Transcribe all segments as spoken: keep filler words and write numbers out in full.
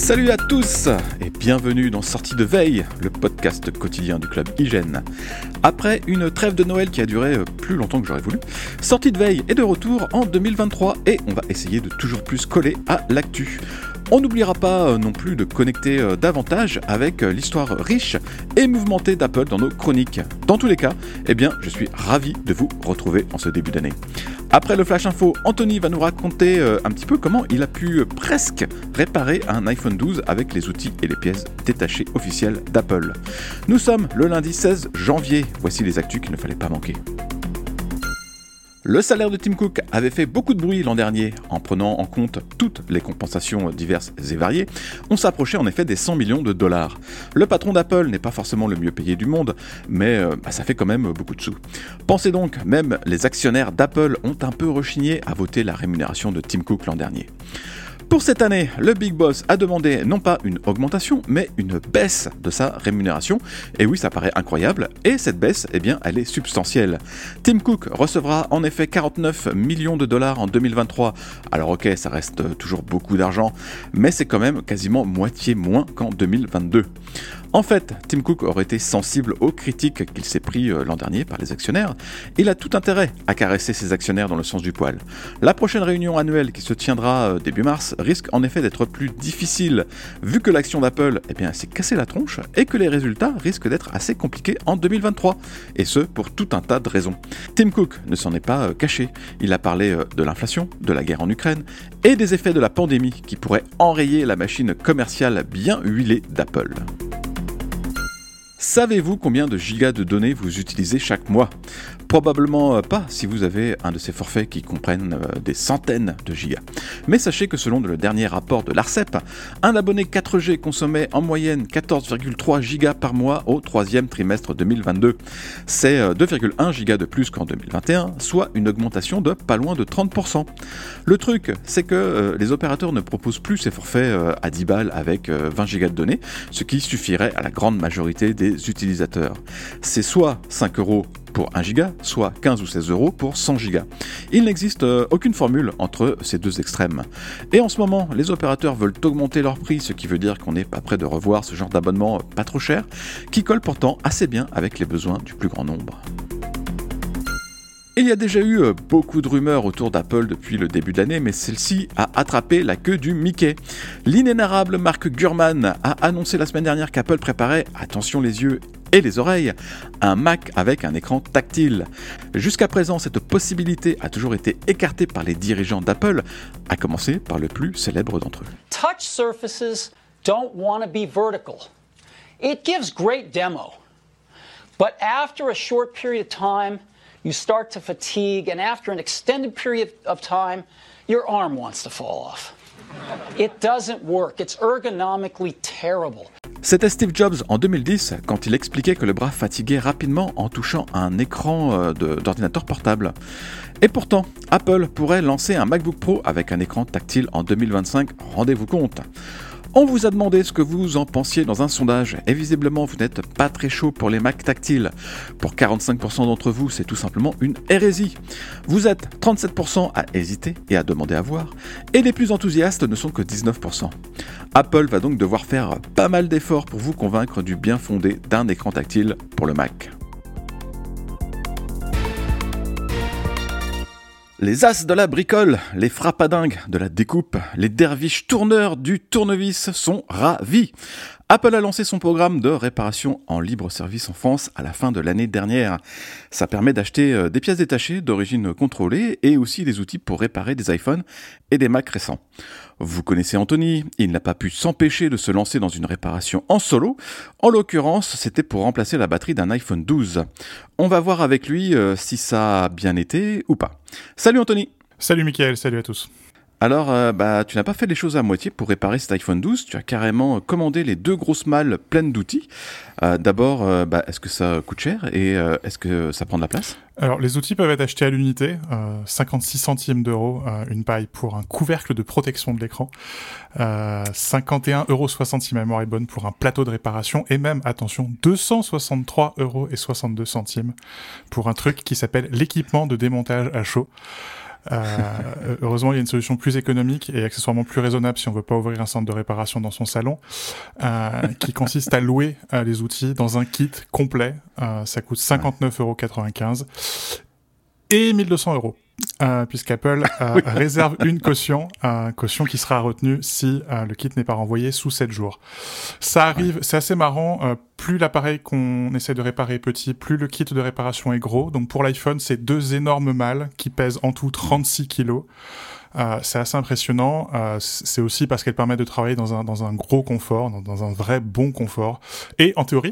Salut à tous et bienvenue dans Sortie de Veille, le podcast quotidien du club Hygiène. Après une trêve de Noël qui a duré plus longtemps que j'aurais voulu, Sortie de Veille est de retour en deux mille vingt-trois et on va essayer de toujours plus coller à l'actu. On n'oubliera pas non plus de connecter davantage avec l'histoire riche et mouvementée d'Apple dans nos chroniques. Dans tous les cas, eh bien, je suis ravi de vous retrouver en ce début d'année. Après le Flash Info, Anthony va nous raconter un petit peu comment il a pu presque réparer un iPhone douze avec les outils et les pièces détachées officielles d'Apple. Nous sommes le lundi seize janvier, voici les actus qu'il ne fallait pas manquer. Le salaire de Tim Cook avait fait beaucoup de bruit l'an dernier. En prenant en compte toutes les compensations diverses et variées, on s'approchait en effet des cent millions de dollars. Le patron d'Apple n'est pas forcément le mieux payé du monde, mais euh, bah, ça fait quand même beaucoup de sous. Pensez donc, même les actionnaires d'Apple ont un peu rechigné à voter la rémunération de Tim Cook l'an dernier. Pour cette année, le Big Boss a demandé non pas une augmentation, mais une baisse de sa rémunération. Et oui, ça paraît incroyable, et cette baisse, eh bien, elle est substantielle. Tim Cook recevra en effet quarante-neuf millions de dollars en deux mille vingt-trois. Alors ok, ça reste toujours beaucoup d'argent, mais c'est quand même quasiment moitié moins qu'en deux mille vingt-deux. En fait, Tim Cook aurait été sensible aux critiques qu'il s'est pris l'an dernier par les actionnaires. Il a tout intérêt à caresser ses actionnaires dans le sens du poil. La prochaine réunion annuelle qui se tiendra début mars risque en effet d'être plus difficile, vu que l'action d'Apple eh bien, s'est cassée la tronche et que les résultats risquent d'être assez compliqués en deux mille vingt-trois, et ce pour tout un tas de raisons. Tim Cook ne s'en est pas caché, il a parlé de l'inflation, de la guerre en Ukraine et des effets de la pandémie qui pourraient enrayer la machine commerciale bien huilée d'Apple. Savez-vous combien de gigas de données vous utilisez chaque mois ? Probablement pas si vous avez un de ces forfaits qui comprennent des centaines de gigas. Mais sachez que selon le dernier rapport de l'Arcep, un abonné quatre G consommait en moyenne quatorze virgule trois gigas par mois au troisième trimestre deux mille vingt-deux. C'est deux virgule un gigas de plus qu'en deux mille vingt et un, soit une augmentation de pas loin de trente pour cent. Le truc, c'est que les opérateurs ne proposent plus ces forfaits à dix balles avec vingt gigas de données, ce qui suffirait à la grande majorité des utilisateurs. C'est soit cinq euros pour un giga, soit quinze ou seize euros pour cent gigas. Il n'existe euh, aucune formule entre ces deux extrêmes. Et en ce moment, les opérateurs veulent augmenter leur prix, ce qui veut dire qu'on n'est pas prêt de revoir ce genre d'abonnement pas trop cher, qui colle pourtant assez bien avec les besoins du plus grand nombre. Il y a déjà eu beaucoup de rumeurs autour d'Apple depuis le début de l'année, mais celle-ci a attrapé la queue du Mickey. L'inénarrable Mark Gurman a annoncé la semaine dernière qu'Apple préparait, attention les yeux et les oreilles, un Mac avec un écran tactile. Jusqu'à présent, cette possibilité a toujours été écartée par les dirigeants d'Apple, à commencer par le plus célèbre d'entre eux. Touch surfaces don't want to be vertical. It gives great demo. But after a short period of time, you start to fatigue, and after an extended period of time, your arm wants to fall off. It doesn't work. It's ergonomically terrible. C'était Steve Jobs en deux mille dix quand il expliquait que le bras fatiguait rapidement en touchant un écran de, d'ordinateur portable. Et pourtant, Apple pourrait lancer un MacBook Pro avec un écran tactile en deux mille vingt-cinq, rendez-vous compte. On vous a demandé ce que vous en pensiez dans un sondage, et visiblement vous n'êtes pas très chaud pour les Mac tactiles. Pour quarante-cinq pour cent d'entre vous, c'est tout simplement une hérésie. Vous êtes trente-sept pour cent à hésiter et à demander à voir, et les plus enthousiastes ne sont que dix-neuf pour cent. Apple va donc devoir faire pas mal d'efforts pour vous convaincre du bien fondé d'un écran tactile pour le Mac. Les as de la bricole, les frappadingues de la découpe, les derviches tourneurs du tournevis sont ravis. Apple a lancé son programme de réparation en libre service en France à la fin de l'année dernière. Ça permet d'acheter des pièces détachées d'origine contrôlée et aussi des outils pour réparer des iPhones et des Macs récents. Vous connaissez Anthony, il n'a pas pu s'empêcher de se lancer dans une réparation en solo. En l'occurrence, c'était pour remplacer la batterie d'un iPhone douze. On va voir avec lui euh, si ça a bien été ou pas. Salut Anthony. Salut Mickaël, salut à tous. Alors, euh, bah, tu n'as pas fait les choses à moitié pour réparer cet iPhone douze. Tu as carrément commandé les deux grosses malles pleines d'outils. Euh, d'abord, euh, bah, est-ce que ça coûte cher et euh, est-ce que ça prend de la place ? Alors, les outils peuvent être achetés à l'unité, euh, cinquante-six centimes d'euros, euh, une paille pour un couvercle de protection de l'écran, euh, cinquante et un euros soixante si ma mémoire est bonne pour un plateau de réparation, et même, attention, deux cent soixante-trois euros soixante-deux pour un truc qui s'appelle l'équipement de démontage à chaud. Euh, heureusement, il y a une solution plus économique et accessoirement plus raisonnable si on veut pas ouvrir un centre de réparation dans son salon, euh, qui consiste à louer euh, les outils dans un kit complet. Euh, ça coûte cinquante-neuf euros quatre-vingt-quinze et mille deux cents euros. Euh, puisqu'Apple euh, oui. réserve une caution, euh, caution qui sera retenue si euh, le kit n'est pas renvoyé sous sept jours. Ça arrive, ouais. C'est assez marrant, euh, plus l'appareil qu'on essaie de réparer est petit, plus le kit de réparation est gros. Donc pour l'iPhone, c'est deux énormes malles qui pèsent en tout trente-six kilos. Euh, c'est assez impressionnant. Euh, c'est aussi parce qu'elle permet de travailler dans un dans un gros confort, dans, dans un vrai bon confort, et en théorie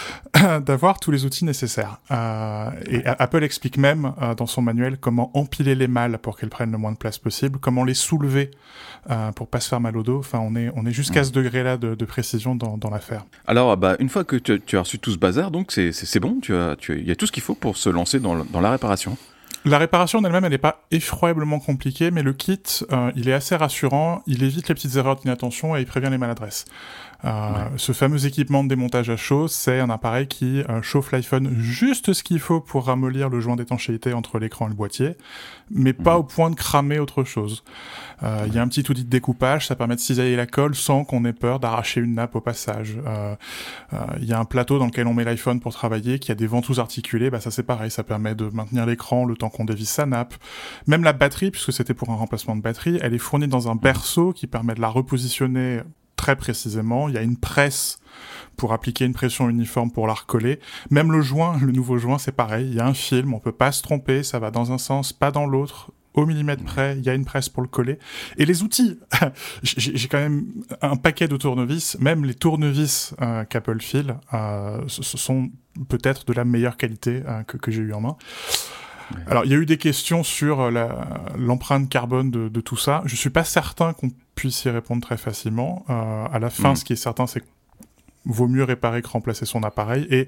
d'avoir tous les outils nécessaires. Euh, et ouais. Apple explique même euh, dans son manuel comment empiler les malles pour qu'elles prennent le moins de place possible, comment les soulever euh, pour pas se faire mal au dos. Enfin, on est on est jusqu'à ouais. ce degré-là de, de précision dans dans l'affaire. Alors, bah une fois que tu, tu as reçu tout ce bazar, donc c'est c'est, c'est bon. Tu as tu il y a tout ce qu'il faut pour se lancer dans dans la réparation. La réparation en elle-même, elle n'est pas effroyablement compliquée, mais le kit, euh, il est assez rassurant, il évite les petites erreurs d'inattention et il prévient les maladresses. Euh, ouais. Ce fameux équipement de démontage à chaud, c'est un appareil qui euh, chauffe l'iPhone juste ce qu'il faut pour ramollir le joint d'étanchéité entre l'écran et le boîtier, mais mmh. pas au point de cramer autre chose. Il euh, ouais. y a un petit outil de découpage, ça permet de cisailler la colle sans qu'on ait peur d'arracher une nappe au passage. Il euh, euh, y a un plateau dans lequel on met l'iPhone pour travailler, qui a des ventouses articulées, bah ça c'est pareil, ça permet de maintenir l'écran le temps qu'on dévisse sa nappe. Même la batterie, puisque c'était pour un remplacement de batterie, elle est fournie dans un berceau qui permet de la repositionner très précisément. Il y a une presse pour appliquer une pression uniforme pour la recoller. Même le joint, le nouveau joint, c'est pareil. Il y a un film, on peut pas se tromper, ça va dans un sens, pas dans l'autre. Au millimètre près, il y a une presse pour le coller. Et les outils, j'ai, j'ai quand même un paquet de tournevis, même les tournevis euh, qu'Apple file, euh, ce, ce sont peut-être de la meilleure qualité euh, que, que j'ai eu en main. Ouais. Alors, il y a eu des questions sur la, l'empreinte carbone de, de tout ça. Je suis pas certain qu'on puisse y répondre très facilement. Euh, à la fin, mmh. ce qui est certain, c'est qu'il vaut mieux réparer que remplacer son appareil. Et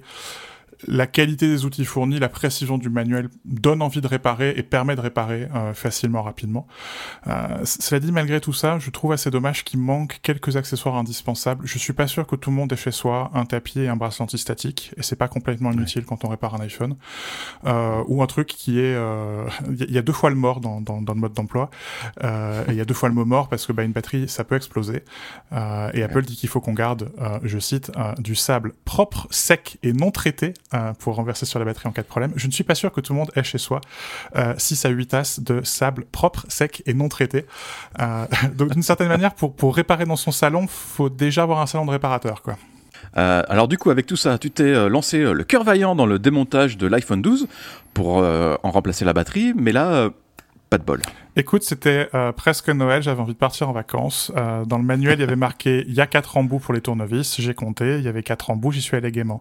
la qualité des outils fournis, la précision du manuel donne envie de réparer et permet de réparer euh, facilement, rapidement. Euh, cela dit, malgré tout ça, je trouve assez dommage qu'il manque quelques accessoires indispensables. Je suis pas sûr que tout le monde ait chez soi un tapis et un bracelet antistatique, et c'est pas complètement inutile ouais. quand on répare un iPhone. Euh, ou un truc qui est... Il euh, y, y a deux fois le mort dans, dans, dans le mode d'emploi, euh, et il y a deux fois le mot mort parce que bah, une batterie, ça peut exploser. Euh, et Apple ouais. dit qu'il faut qu'on garde, euh, je cite, euh, du sable propre, sec et non traité, Euh, pour renverser sur la batterie en cas de problème. Je ne suis pas sûr que tout le monde ait chez soi euh, six à huit tasses de sable propre, sec et non traité. Euh, donc d'une certaine manière, pour, pour réparer dans son salon, faut déjà avoir un salon de réparateur, quoi. Euh, alors du coup, avec tout ça, tu t'es euh, lancé euh, le cœur vaillant dans le démontage de l'iPhone douze pour euh, en remplacer la batterie, mais là, euh, pas de bol. Écoute, c'était euh, presque Noël, j'avais envie de partir en vacances. Euh, dans le manuel, il y avait marqué « il y a quatre embouts pour les tournevis ». J'ai compté, il y avait quatre embouts, j'y suis allé gaiement.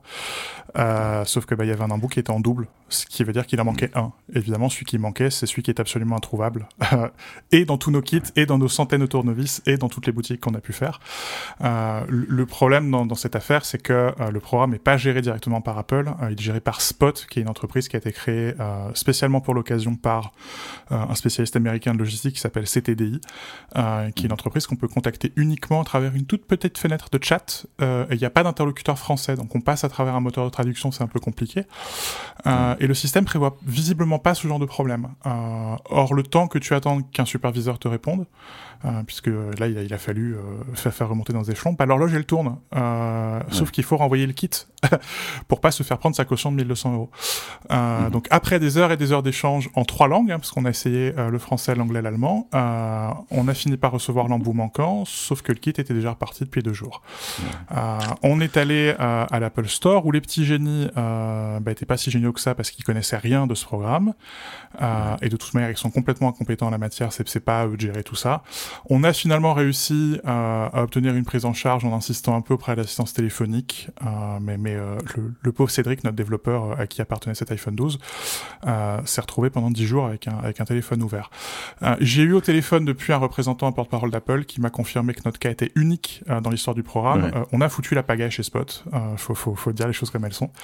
Euh, sauf que bah, il y avait un embout qui était en double, ce qui veut dire qu'il en manquait un. Évidemment, celui qui manquait, c'est celui qui est absolument introuvable. Et dans tous nos kits, et dans nos centaines de tournevis, et dans toutes les boutiques qu'on a pu faire. Euh, le problème dans, dans cette affaire, c'est que euh, le programme n'est pas géré directement par Apple, euh, il est géré par Spot, qui est une entreprise qui a été créée euh, spécialement pour l'occasion par euh, un spécialiste américain de logistique qui s'appelle C T D I, euh, qui est une entreprise qu'on peut contacter uniquement à travers une toute petite fenêtre de chat. Euh, et il n'y a pas d'interlocuteur français, donc on passe à travers un moteur de traduction, c'est un peu compliqué. Euh, et le système prévoit visiblement pas ce genre de problème. Euh, or, le temps que tu attends qu'un superviseur te réponde, euh, puisque là, il a, il a fallu euh, faire, faire remonter dans des échelons, bah, l'horloge, elle tourne. Euh, ouais. Sauf qu'il faut renvoyer le kit pour pas se faire prendre sa caution de mille deux cents euros. Euh, mmh. Donc, après des heures et des heures d'échange en trois langues, hein, parce qu'on a essayé euh, le français, l'anglais, l'allemand, euh, on a fini par recevoir l'embout manquant, sauf que le kit était déjà reparti depuis deux jours. Mmh. Euh, on est allé euh, à l'Apple Store, où les petits génies euh, bah, étaient pas si géniaux que ça, parce qu'ils connaissaient rien de ce programme. Euh, mmh. Et de toute manière, ils sont complètement incompétents en la matière, c'est, c'est pas à eux de gérer tout ça. On a finalement réussi euh, à obtenir une prise en charge en insistant un peu auprès de l'assistance téléphonique, euh, mais, mais euh, le, le pauvre Cédric, notre développeur euh, à qui appartenait cet iPhone douze, euh, s'est retrouvé pendant dix jours avec un, avec un téléphone ouvert. Euh, j'ai eu au téléphone depuis un représentant, un porte-parole d'Apple, qui m'a confirmé que notre cas était unique euh, dans l'histoire du programme. Ouais. Euh, on a foutu la pagaille chez Spot, euh, faut, faut, faut dire les choses comme elles sont.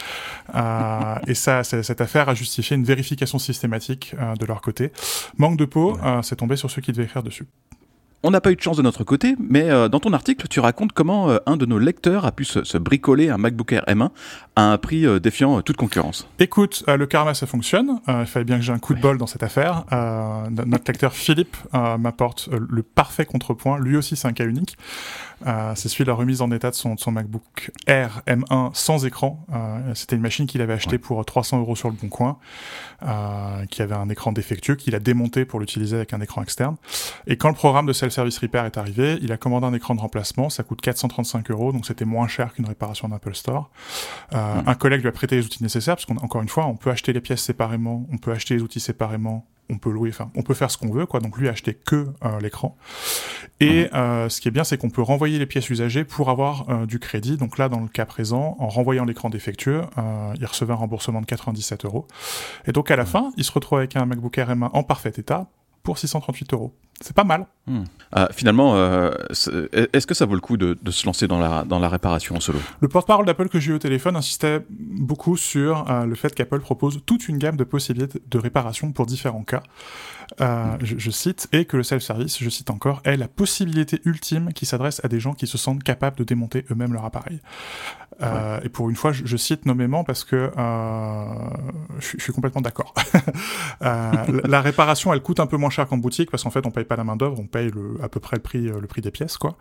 Euh, et ça, cette affaire a justifié une vérification systématique euh, de leur côté. Manque de peau, ouais. euh, c'est tombé sur ceux qui devaient écrire dessus. on n'a pas eu de chance de notre côté, mais euh, dans ton article, tu racontes comment euh, un de nos lecteurs a pu se, se bricoler un MacBook Air M un à un prix euh, défiant euh, toute concurrence. Écoute, euh, le karma, ça fonctionne. Euh, il fallait bien que j'ai un coup de bol dans cette affaire. Euh, notre lecteur Philippe euh, m'apporte euh, le parfait contrepoint. Lui aussi, c'est un cas unique. Euh, c'est celui de la remise en état de son, de son MacBook Air M un sans écran. Euh, c'était une machine qu'il avait achetée ouais. pour trois cents euros sur le Bon Coin, euh, qui avait un écran défectueux, qu'il a démonté pour l'utiliser avec un écran externe. Et quand le programme de Self-Service Repair est arrivé, il a commandé un écran de remplacement. Ça coûte quatre cent trente-cinq euros, donc c'était moins cher qu'une réparation d'Apple Store. Euh, mmh. Un collègue lui a prêté les outils nécessaires, parce qu'encore une fois, on peut acheter les pièces séparément, on peut acheter les outils séparément, on peut louer, enfin, on peut faire ce qu'on veut, quoi. Donc lui a acheté que euh, l'écran. Et mmh. euh, ce qui est bien, c'est qu'on peut renvoyer les pièces usagées pour avoir euh, du crédit. Donc là, dans le cas présent, en renvoyant l'écran défectueux, euh, il recevait un remboursement de quatre-vingt-dix-sept euros. Et donc à la mmh. fin, il se retrouve avec un MacBook Air M un en parfait état pour six cent trente-huit euros. C'est pas mal. Mmh. Euh, finalement, euh, est-ce que ça vaut le coup de, de se lancer dans la, dans la réparation en solo ? Le porte-parole d'Apple que j'ai eu au téléphone insistait beaucoup sur euh, le fait qu'Apple propose toute une gamme de possibilités de réparation pour différents cas. Euh, mmh. je, je cite, et que le self-service, je cite encore, est la possibilité ultime qui s'adresse à des gens qui se sentent capables de démonter eux-mêmes leur appareil. Euh, ouais. Et pour une fois, je, je cite nommément parce que euh, je, je suis complètement d'accord. euh, la, la réparation, elle coûte un peu moins cher qu'en boutique parce qu'en fait, on paye pas la main d'œuvre, on paye le, à peu près le prix, le prix des pièces, quoi.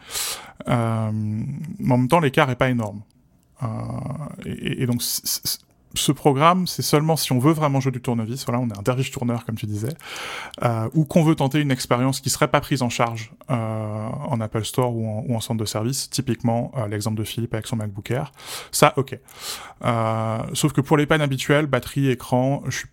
Euh, mais en même temps, l'écart est pas énorme. Euh, et, et donc, c- c- ce programme, c'est seulement si on veut vraiment jouer du tournevis, voilà, on est un derviche tourneur, comme tu disais, euh, ou qu'on veut tenter une expérience qui serait pas prise en charge euh, en Apple Store ou en, ou en centre de service, typiquement euh, l'exemple de Philippe avec son MacBook Air, ça, ok. Euh, sauf que pour les pannes habituelles, batterie, écran, je suis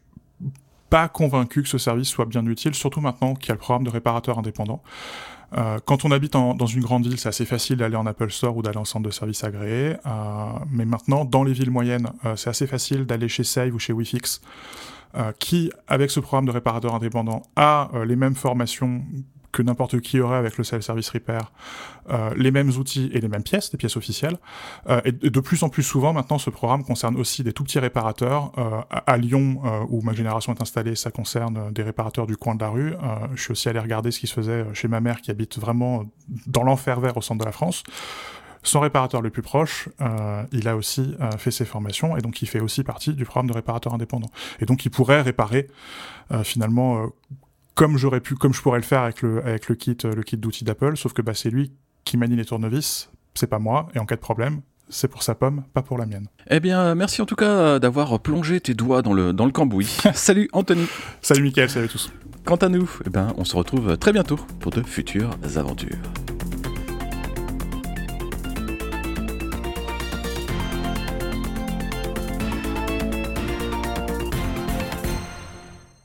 pas convaincu que ce service soit bien utile, surtout maintenant qu'il y a le programme de réparateur indépendant. Euh, quand on habite en, dans une grande ville, c'est assez facile d'aller en Apple Store ou d'aller en centre de service agréé. Euh, mais maintenant, dans les villes moyennes, euh, c'est assez facile d'aller chez Save ou chez Wifix, euh, qui, avec ce programme de réparateur indépendant, a euh, les mêmes formations que n'importe qui aurait avec le Self-Service Repair, euh, les mêmes outils et les mêmes pièces, des pièces officielles. Euh, et de plus en plus souvent, maintenant, ce programme concerne aussi des tout petits réparateurs. Euh, à, à Lyon, euh, où ma génération est installée, ça concerne des réparateurs du coin de la rue. Euh, je suis aussi allé regarder ce qui se faisait chez ma mère, qui habite vraiment dans l'enfer vert au centre de la France. Son réparateur le plus proche, euh, il a aussi euh, fait ses formations, et donc il fait aussi partie du programme de réparateur indépendant. Et donc il pourrait réparer, euh, finalement... Euh, comme j'aurais pu, comme je pourrais le faire avec le, avec le kit, le kit d'outils d'Apple, sauf que bah, c'est lui qui manie les tournevis, c'est pas moi, et en cas de problème, c'est pour sa pomme, pas pour la mienne. Eh bien, merci en tout cas d'avoir plongé tes doigts dans le, dans le cambouis. Salut Anthony. Salut Mickaël, salut à tous. Quant à nous, eh ben, on se retrouve très bientôt pour de futures aventures.